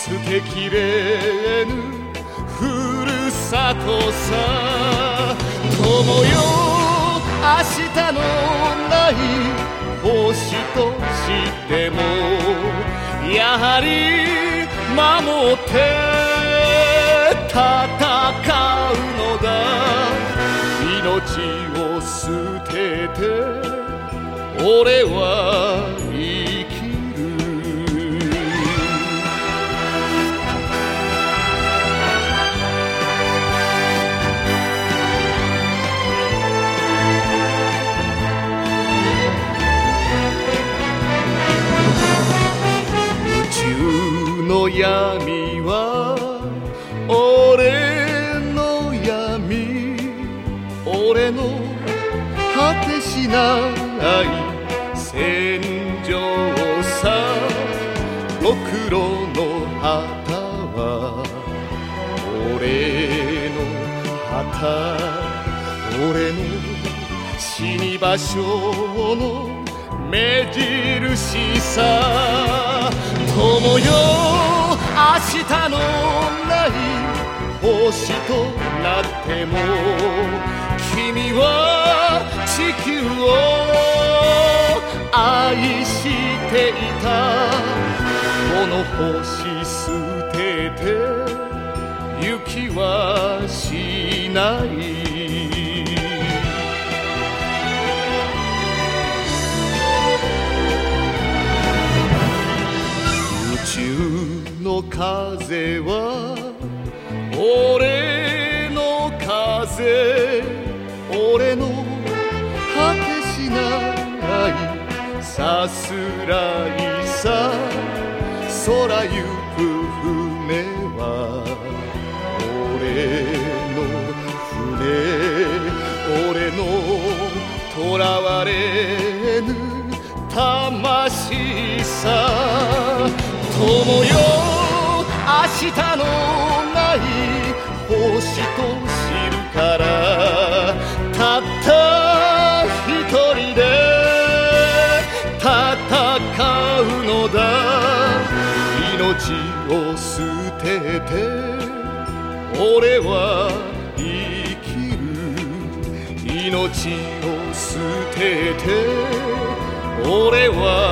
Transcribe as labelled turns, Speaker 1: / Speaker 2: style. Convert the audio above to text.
Speaker 1: 捨てきれぬふるさとさ。友よ明日のない星としてもやはり守って戦うのだ。命を捨てて俺は生きる。宇宙の闇は俺の闇、俺の果てしない戦場さ。ろくろの旗は俺の旗、俺の死に場所の目印さ。友よ明日のない星となっても君は地球を愛していた。この星捨てて行きはしない。宇宙の風は俺の風、俺の果てしないさすらいさ。空行く船は俺の船、俺の囚われぬ魂さ。友よ明日のない星と知るから、たった一人で戦うのだ。命を捨てて俺は生きる。命を捨てて俺は